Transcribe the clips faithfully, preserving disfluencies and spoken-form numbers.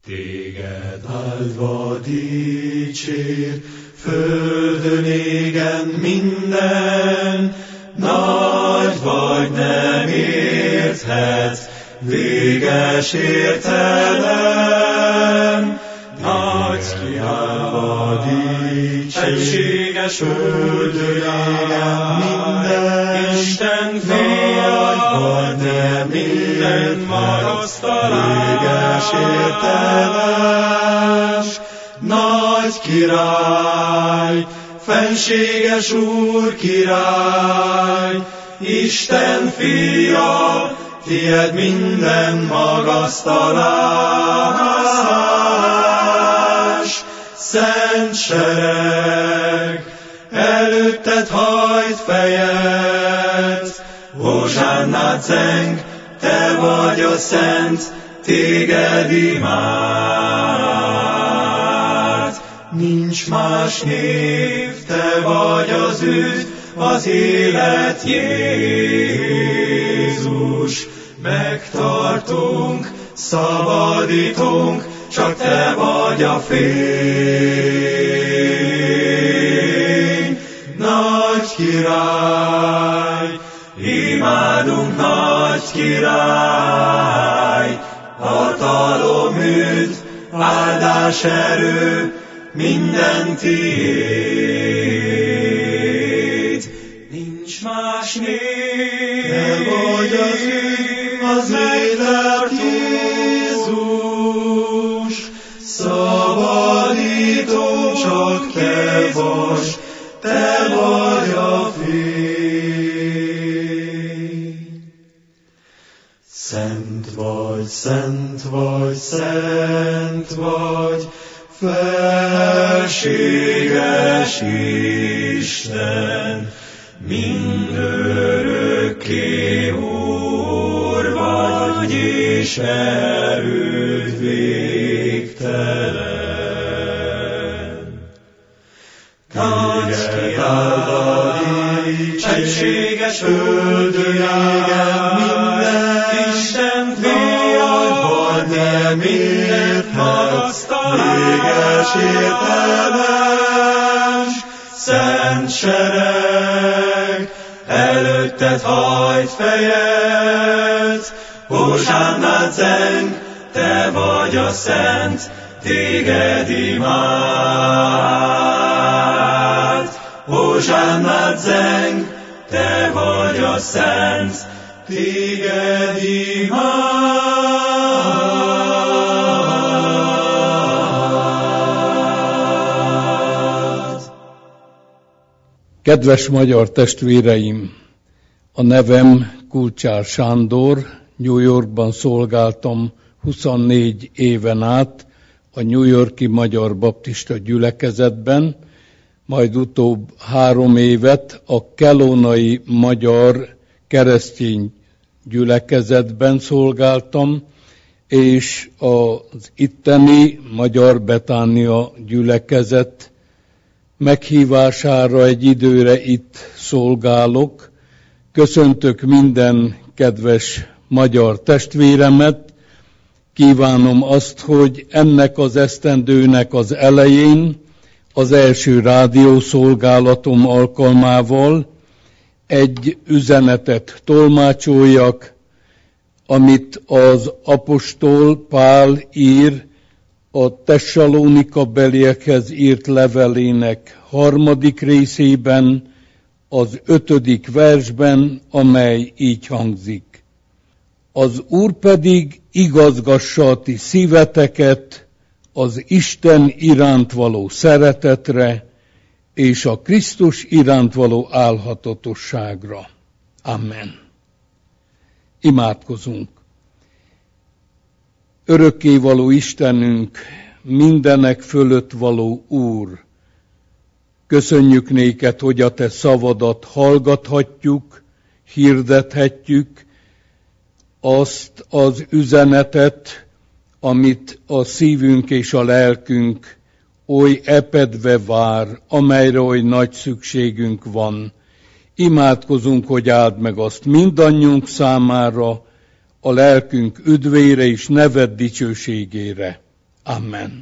Téged áldva dicsér, földön égen minden, nagy vagy nem érthetsz, véges értelem. Nagy királyva dicsér, egységes földön égen minden, Isten fia vagy nem minden magasztalás, véges értelem. Nagy király, fenséges Úr király, Isten fia, tied minden magasztalás. Szent sereg, előtted hajt fejet, hozsánnád zeng, te vagy a szent, téged imád. Nincs más név, te vagy az üdv, az élet Jézus. Megtartunk, szabadítunk, csak te vagy a fény. Nagy király, imádunk nagy király, hatalom, üdv, áldás, erő, minden tiéd. Nincs más név, te vagy az üdv, az élet Jézus. Szabadító, csak te vagy, te vagy a fény. Szent vagy, szent vagy, szent vagy, felséges Isten, mindörökké Úr vagy, és erőd végtelen. Nagy király, egységes földön égen minden, Isten fia vagy, nem érthetsz, véges értelem. Szent sereg, előtted hajt fejet, hozsánnád zeng, te vagy a szent, téged imád. Hozsánnád zeng, te vagy a szent, téged imád. Kedves magyar testvéreim! A nevem Kulcsár Sándor, New Yorkban szolgáltam huszonnégy éven át a New York-i Magyar Baptista Gyülekezetben, majd utóbb három évet a kelonai Magyar Keresztény Gyülekezetben szolgáltam, és az itteni Magyar Betánia Gyülekezet meghívására egy időre itt szolgálok. Köszöntök minden kedves magyar testvéremet, kívánom azt, hogy ennek az esztendőnek az elején, az első rádiószolgálatom alkalmával egy üzenetet tolmácsoljak, amit az apostol Pál ír a Tesszalonika beliekhez írt levelének harmadik részében, az ötödik versben, amely így hangzik. Az Úr pedig igazgassa a ti szíveteket az Isten iránt való szeretetre és a Krisztus iránt való álhatatosságra. Amen. Imádkozunk. Örökkévaló Istenünk, mindenek fölött való Úr, köszönjük néked, hogy a te szavadat hallgathatjuk, hirdethetjük, azt az üzenetet, amit a szívünk és a lelkünk oly epedve vár, amelyre oly nagy szükségünk van. Imádkozunk, hogy áld meg azt mindannyiunk számára, a lelkünk üdvére és neved dicsőségére. Amen.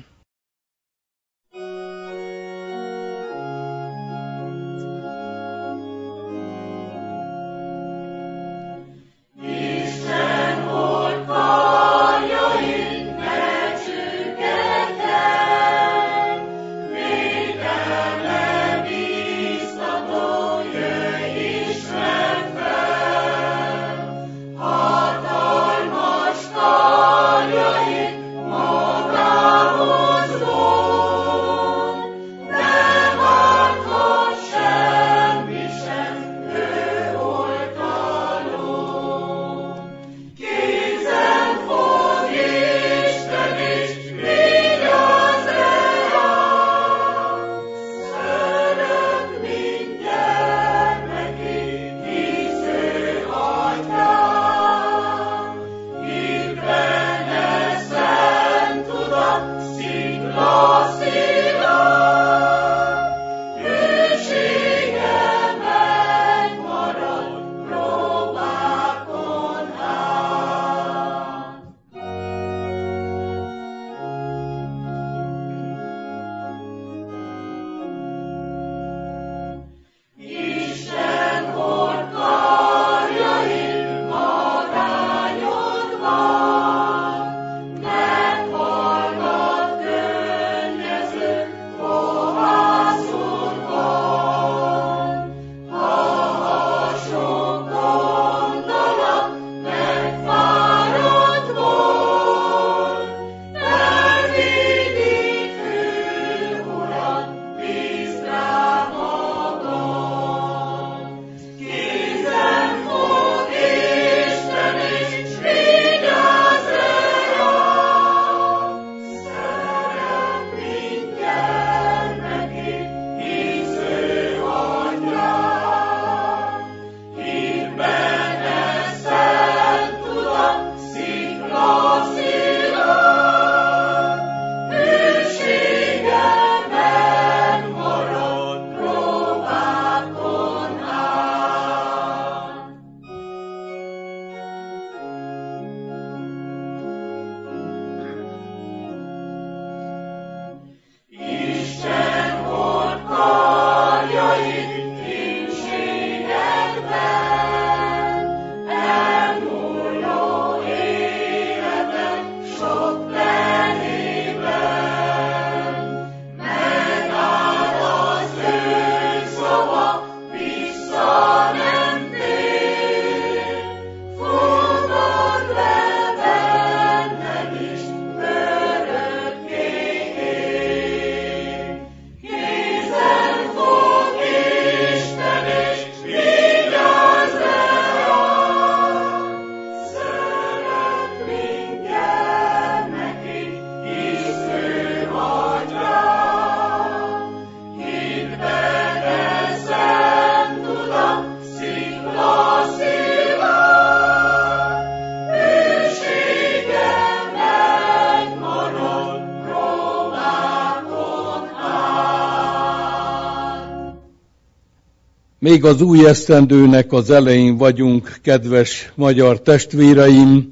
Még az új esztendőnek az elején vagyunk, kedves magyar testvéreim,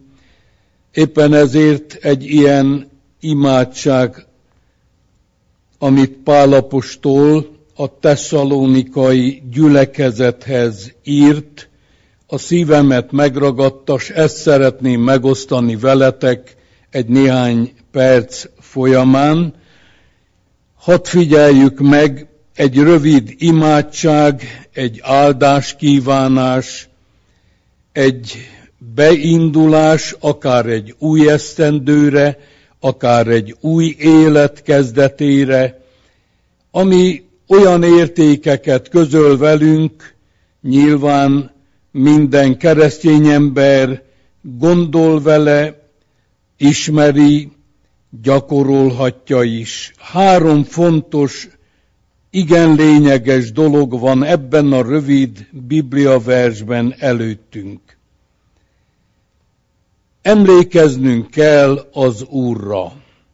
éppen ezért egy ilyen imádság, amit Pál apostol a tesszalonikai gyülekezethez írt, a szívemet megragadta, s ezt szeretném megosztani veletek egy néhány perc folyamán. Hadd figyeljük meg, egy rövid imádság, egy áldáskívánás, egy beindulás, akár egy új esztendőre, akár egy új élet kezdetére, ami olyan értékeket közöl velünk, nyilván minden keresztény ember gondol vele, ismeri, gyakorolhatja is. Három fontos, igen lényeges dolog van ebben a rövid bibliaversben előttünk. Emlékeznünk kell az Úrra.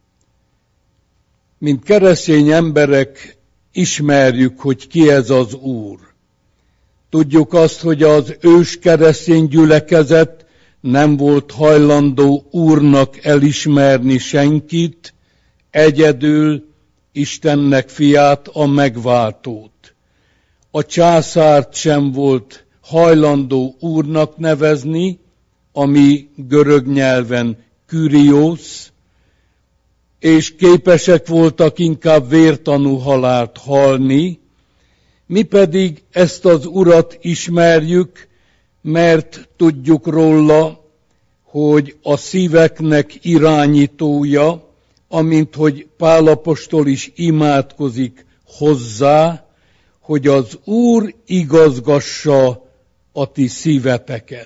Mint keresztény emberek ismerjük, hogy ki ez az Úr. Tudjuk azt, hogy az ős keresztény gyülekezet nem volt hajlandó Úrnak elismerni senkit, egyedül Istennek fiát, a megváltót. A császárt sem volt hajlandó úrnak nevezni, ami görög nyelven Kyrios, és képesek voltak inkább vértanú halált halni, mi pedig ezt az urat ismerjük, mert tudjuk róla, hogy a szíveknek irányítója, amint hogy Pál apostol is imádkozik hozzá, hogy az Úr igazgassa a ti szíveteket.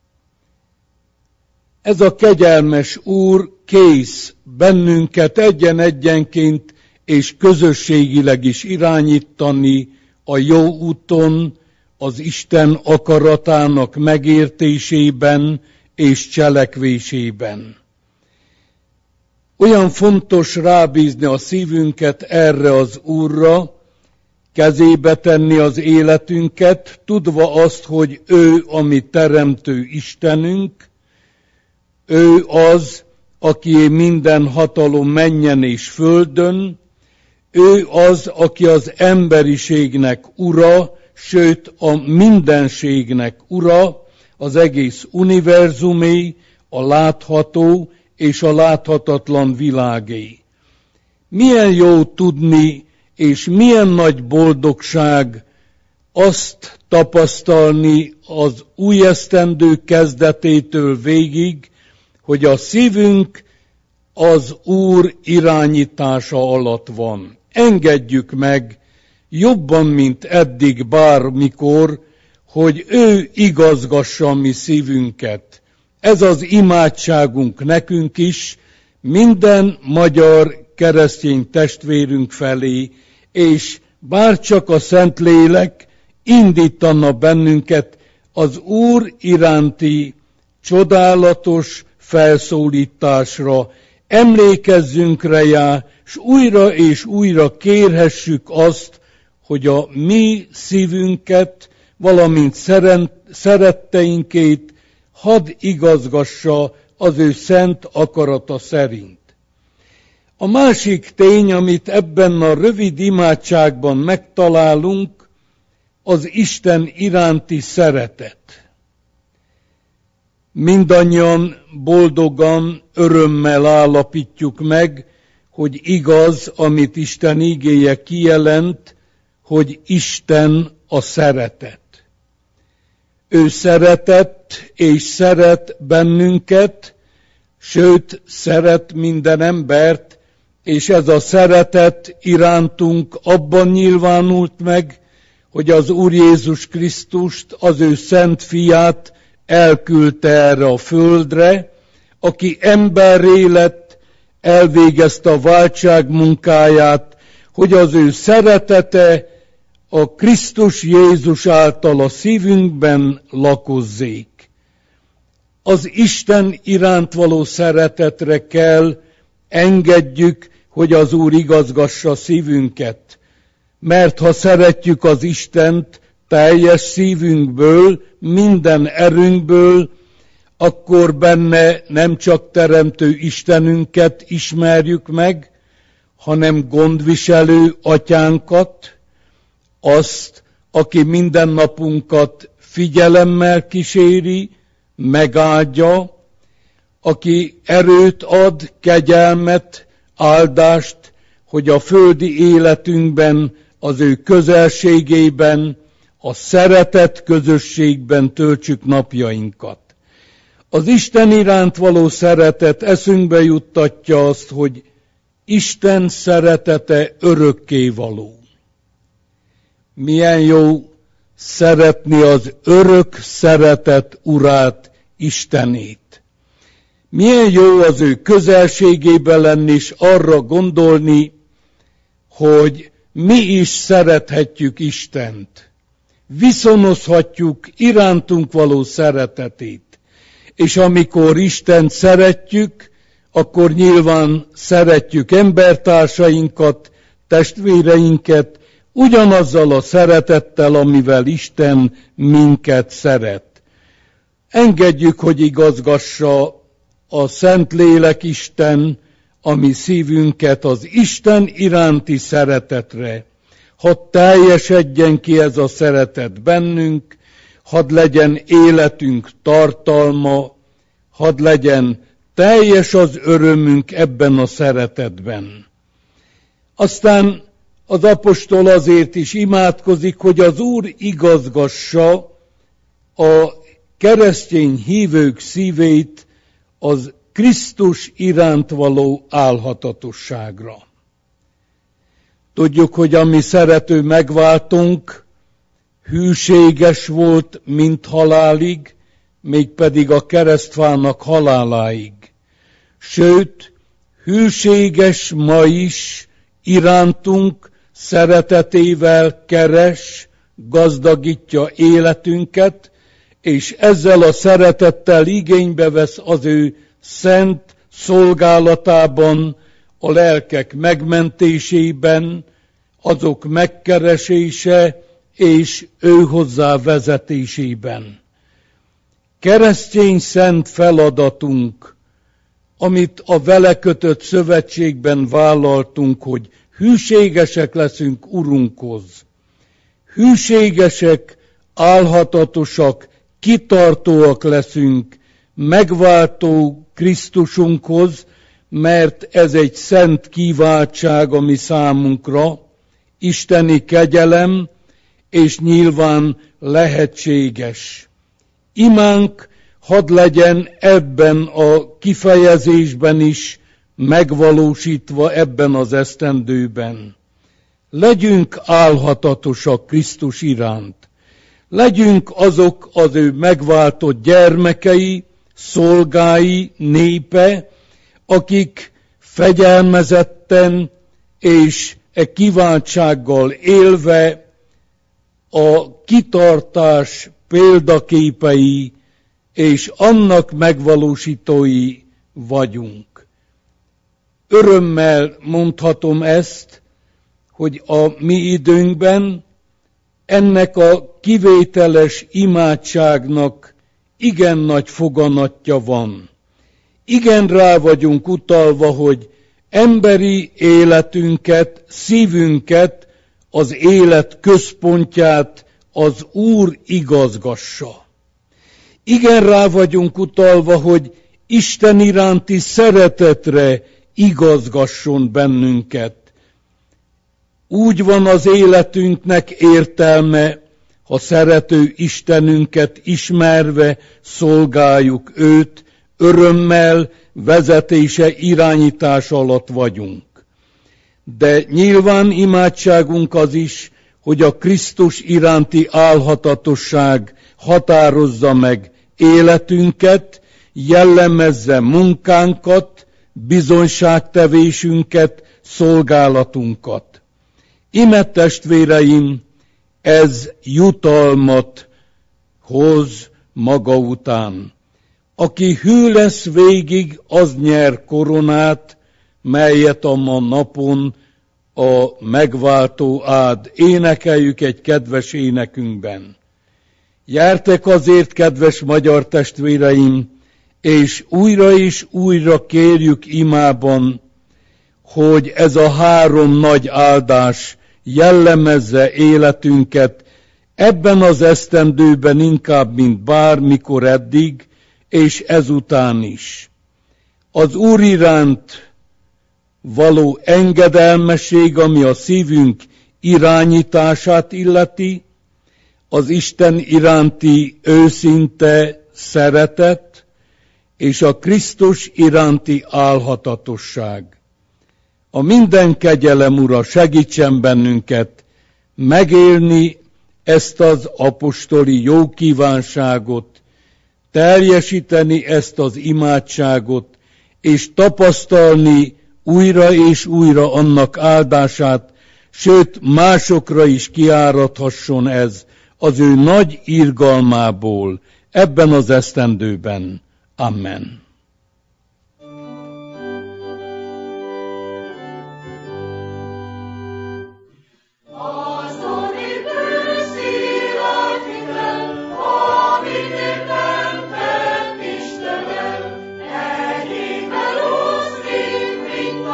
Ez a kegyelmes Úr kész bennünket egyen-egyenként és közösségileg is irányítani a jó úton, az Isten akaratának megértésében és cselekvésében. Olyan fontos rábízni a szívünket erre az Úrra, kezébe tenni az életünket, tudva azt, hogy ő a mi teremtő Istenünk, ő az, aki minden hatalom mennyen és földön, ő az, aki az emberiségnek ura, sőt a mindenségnek ura, az egész univerzumé, a látható és a láthatatlan világé. Milyen jó tudni, és milyen nagy boldogság azt tapasztalni az új esztendő kezdetétől végig, hogy a szívünk az Úr irányítása alatt van. Engedjük meg jobban, mint eddig bármikor, hogy ő igazgassa a mi szívünket. Ez az imádságunk nekünk is, minden magyar keresztény testvérünk felé, és bárcsak a Szentlélek indítana bennünket az Úr iránti csodálatos felszólításra, emlékezzünk rá, és újra és újra kérhessük azt, hogy a mi szívünket, valamint szeretteinkét hadd igazgassa az ő szent akarata szerint. A másik tény, amit ebben a rövid imádságban megtalálunk, az Isten iránti szeretet. Mindannyian boldogan, örömmel állapítjuk meg, hogy igaz, amit Isten igéje kijelent, hogy Isten a szeretet. Ő szeretett és szeret bennünket, sőt, szeret minden embert, és ez a szeretet irántunk abban nyilvánult meg, hogy az Úr Jézus Krisztust, az ő szent fiát elküldte erre a földre, aki emberré lett, elvégezte a váltság munkáját, hogy az ő szeretete a Krisztus Jézus által a szívünkben lakozzék. Az Isten iránt való szeretetre kell engedjük, hogy az Úr igazgassa szívünket. Mert ha szeretjük az Istent teljes szívünkből, minden erőnkből, akkor benne nem csak teremtő Istenünket ismerjük meg, hanem gondviselő atyánkat, azt, aki mindennapunkat figyelemmel kíséri, megáldja, aki erőt ad, kegyelmet, áldást, hogy a földi életünkben, az ő közelségében, a szeretet közösségben töltsük napjainkat. Az Isten iránt való szeretet eszünkbe juttatja azt, hogy Isten szeretete örökkévaló. Milyen jó szeretni az örök szeretet urát, Istenét. Milyen jó az ő közelségében lenni, és arra gondolni, hogy mi is szerethetjük Istent. Viszonozhatjuk irántunk való szeretetét. És amikor Istent szeretjük, akkor nyilván szeretjük embertársainkat, testvéreinket, ugyanazzal a szeretettel, amivel Isten minket szeret. Engedjük, hogy igazgassa a Szentlélek Isten a mi szívünket az Isten iránti szeretetre. Hadd teljesedjen ki ez a szeretet bennünk, hadd legyen életünk tartalma, hadd legyen teljes az örömünk ebben a szeretetben. Aztán az apostol azért is imádkozik, hogy az Úr igazgassa a keresztény hívők szívét az Krisztus iránt való álhatatosságra. Tudjuk, hogy a mi szerető megváltónk hűséges volt, mint halálig, mégpedig a keresztfának haláláig. Sőt, hűséges ma is irántunk, szeretetével keres, gazdagítja életünket, és ezzel a szeretettel igénybe vesz az ő szent szolgálatában, a lelkek megmentésében, azok megkeresése és ő hozzá vezetésében. Keresztény szent feladatunk, amit a vele kötött szövetségben vállaltunk, hogy hűségesek leszünk Urunkhoz. Hűségesek, álhatatosak, kitartóak leszünk megváltó Krisztusunkhoz, mert ez egy szent kiváltság a mi számunkra, isteni kegyelem, és nyilván lehetséges. Imánk hadd legyen ebben a kifejezésben is megvalósítva ebben az esztendőben. Legyünk álhatatosak Krisztus iránt. Legyünk azok az ő megváltott gyermekei, szolgái, népe, akik fegyelmezetten és e kiváltsággal élve a kitartás példaképei és annak megvalósítói vagyunk. Örömmel mondhatom ezt, hogy a mi időnkben ennek a kivételes imádságnak igen nagy foganatja van. Igen rá vagyunk utalva, hogy emberi életünket, szívünket, az élet központját az Úr igazgassa. Igen rá vagyunk utalva, hogy Isten iránti szeretetre igazgasson bennünket. Úgy van az életünknek értelme, ha szerető Istenünket ismerve szolgáljuk őt, örömmel, vezetése, irányítás alatt vagyunk. De nyilván imádságunk az is, hogy a Krisztus iránti álhatatosság határozza meg életünket, jellemezze munkánkat, bizonyságtevésünket, szolgálatunkat. Ime testvéreim, ez jutalmat hoz maga után. Aki hű lesz végig, az nyer koronát, melyet a ma napon a megváltó ad. Énekeljük egy kedves énekünkben. Gyertek azért, kedves magyar testvéreim, és újra és újra kérjük imában, hogy ez a három nagy áldás jellemezze életünket ebben az esztendőben inkább, mint bármikor eddig, és ezután is. Az Úr iránt való engedelmesség, ami a szívünk irányítását illeti, az Isten iránti őszinte szeretet, és a Krisztus iránti álhatatosság. A minden kegyelem Ura segítsen bennünket megélni ezt az apostoli jó kívánságot, teljesíteni ezt az imádságot, és tapasztalni újra és újra annak áldását, sőt másokra is kiáradhasson ez az ő nagy irgalmából ebben az esztendőben. Amen. Mint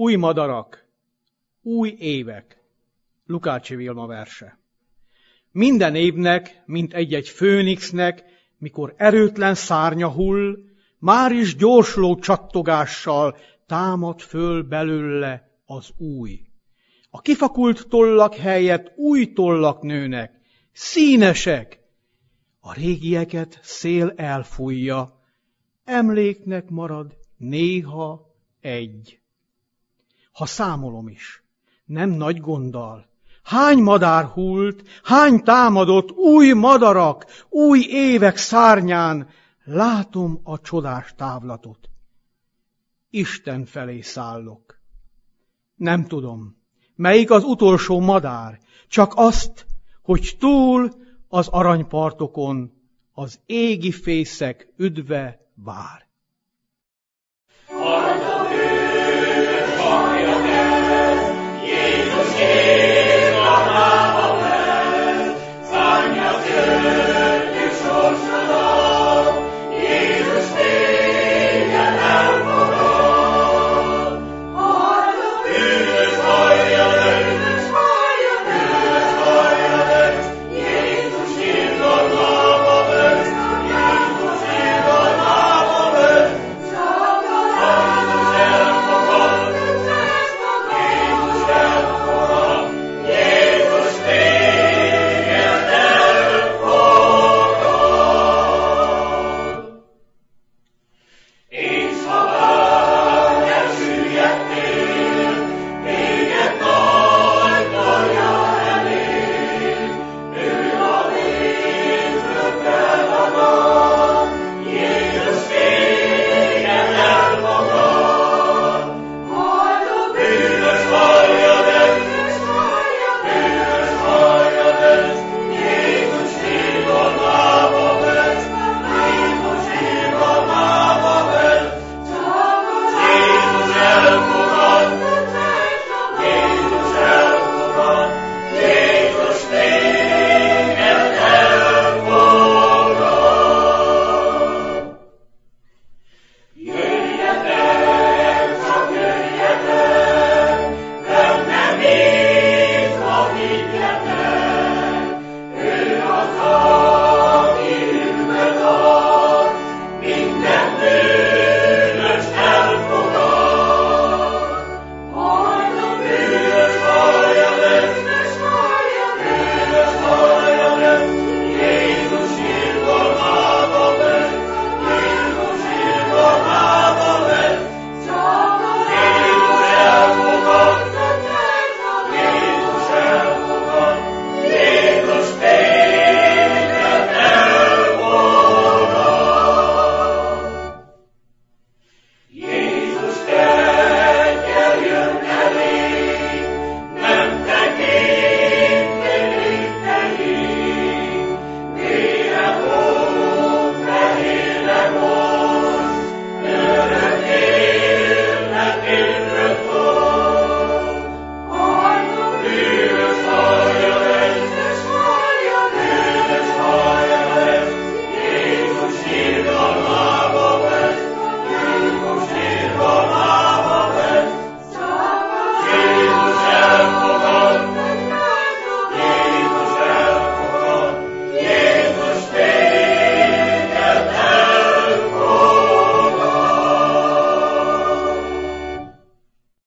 Új madarak, új évek. Lukácsi Vilma verse. Minden évnek, mint egy-egy főnixnek, mikor erőtlen szárnya hull, már is gyorsló csattogással támad föl belőle az új. A kifakult tollak helyett új tollak nőnek, színesek. A régieket szél elfújja, emléknek marad néha egy. Ha számolom is, nem nagy gonddal, hány madár hult, hány támadott, új madarak, új évek szárnyán, látom a csodás távlatot. Isten felé szállok. Nem tudom, melyik az utolsó madár, csak azt, hogy túl az aranypartokon az égi fészek üdve vár.